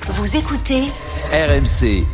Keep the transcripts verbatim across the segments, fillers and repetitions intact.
Vous écoutez R M C.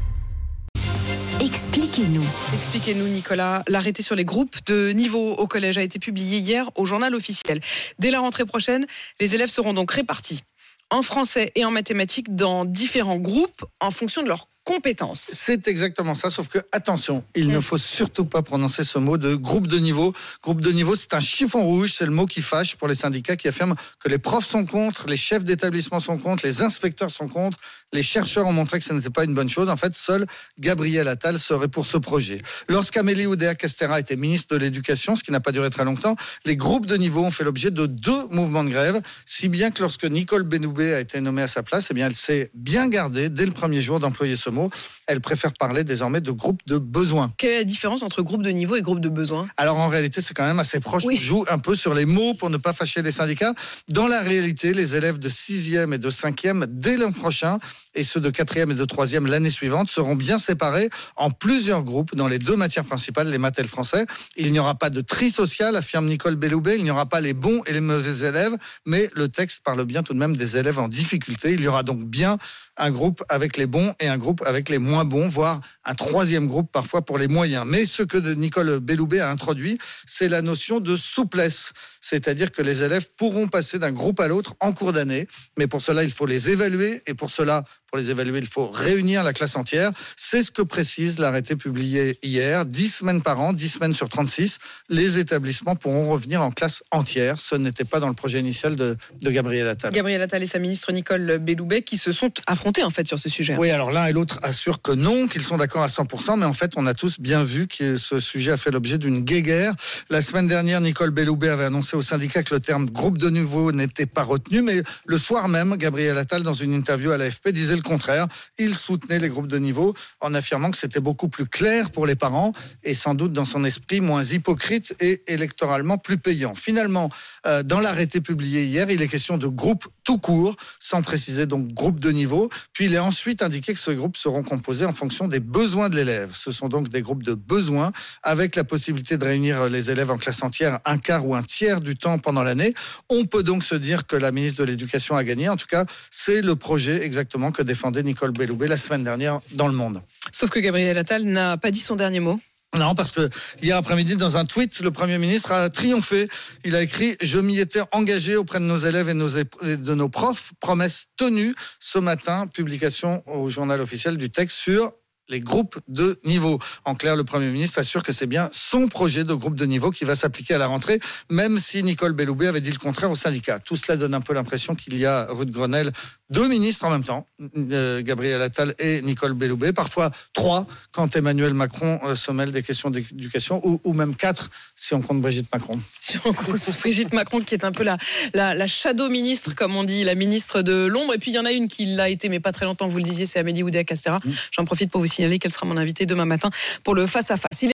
Expliquez-nous. Expliquez-nous, Nicolas. L'arrêté sur les groupes de niveau au collège a été publié hier au journal officiel. Dès la rentrée prochaine, les élèves seront donc répartis en français et en mathématiques dans différents groupes en fonction de leurs compétences. C'est exactement ça, sauf que, attention, il mmh. ne faut surtout pas prononcer ce mot de groupe de niveau. Groupe de niveau, c'est un chiffon rouge, c'est le mot qui fâche pour les syndicats qui affirment que les profs sont contre, les chefs d'établissement sont contre, les inspecteurs sont contre, les chercheurs ont montré que ce n'était pas une bonne chose. En fait, seul Gabriel Attal serait pour ce projet. Lorsqu'Amélie Oudéa-Castéra était ministre de l'Éducation, ce qui n'a pas duré très longtemps, les groupes de niveau ont fait l'objet de deux mouvements de grève, si bien que lorsque Nicole Belloubet a été nommée à sa place, eh bien, elle s'est bien gardée dès le premier jour d'employer ce mot. Elle préfère parler désormais de groupe de besoin. Quelle est la différence entre groupe de niveau et groupe de besoin ? Alors en réalité, c'est quand même assez proche. Oui. On joue un peu sur les mots pour ne pas fâcher les syndicats. Dans la réalité, les élèves de sixième et de cinquième, dès l'an prochain, et ceux de quatrième et de troisième l'année suivante, seront bien séparés en plusieurs groupes dans les deux matières principales, les maths et le français. Il n'y aura pas de tri social, affirme Nicole Belloubet. Il n'y aura pas les bons et les mauvais élèves, mais le texte parle bien tout de même des élèves en difficulté. Il y aura donc bien un groupe avec les bons et un groupe avec les moins bons, voire un troisième groupe parfois pour les moyens. Mais ce que Nicole Belloubet a introduit, c'est la notion de souplesse. C'est-à-dire que les élèves pourront passer d'un groupe à l'autre en cours d'année. Mais pour cela, il faut les évaluer. Et pour cela, pour les évaluer, il faut réunir la classe entière. C'est ce que précise l'arrêté publié hier. dix semaines par an, dix semaines sur trente-six, les établissements pourront revenir en classe entière. Ce n'était pas dans le projet initial de, de Gabriel Attal. Gabriel Attal et sa ministre Nicole Belloubet qui se sont affrontés en fait sur ce sujet. Oui, alors l'un et l'autre assurent que non, qu'ils sont d'accord à cent pour cent. Mais en fait, on a tous bien vu que ce sujet a fait l'objet d'une guéguerre. La semaine dernière, Nicole Belloubet avait annoncé au syndicat que le terme groupe de niveau n'était pas retenu. Mais le soir même, Gabriel Attal, dans une interview à l'A F P, disait le contraire. Il soutenait les groupes de niveau en affirmant que c'était beaucoup plus clair pour les parents et sans doute dans son esprit moins hypocrite et électoralement plus payant. Finalement, euh, dans l'arrêté publié hier, il est question de groupe tout court, sans préciser donc groupe de niveau. Puis il est ensuite indiqué que ces groupes seront composés en fonction des besoins de l'élève. Ce sont donc des groupes de besoins avec la possibilité de réunir les élèves en classe entière un quart ou un tiers du temps pendant l'année. On peut donc se dire que la ministre de l'Éducation a gagné. En tout cas, c'est le projet exactement que défendait Nicole Belloubet la semaine dernière dans Le Monde. Sauf que Gabriel Attal n'a pas dit son dernier mot. Non, parce que hier après-midi, dans un tweet, le Premier ministre a triomphé. Il a écrit « Je m'y étais engagé auprès de nos élèves et de nos profs. Promesse tenue. » Ce matin, publication au journal officiel du texte sur les groupes de niveau. En clair, le Premier ministre assure que c'est bien son projet de groupe de niveau qui va s'appliquer à la rentrée, même si Nicole Belloubet avait dit le contraire au syndicat. Tout cela donne un peu l'impression qu'il y a, rue de Grenelle, deux ministres en même temps, euh, Gabriel Attal et Nicole Belloubet, parfois trois quand Emmanuel Macron euh, se mêle des questions d'éducation, ou, ou même quatre si on compte Brigitte Macron. Si on compte Brigitte Macron qui est un peu la, la, la shadow ministre, comme on dit, la ministre de l'ombre. Et puis il y en a une qui l'a été, mais pas très longtemps, vous le disiez, c'est Amélie Oudéa-Castéra. Mmh. J'en profite pour vous signaler qu'elle sera mon invitée demain matin pour le face à face.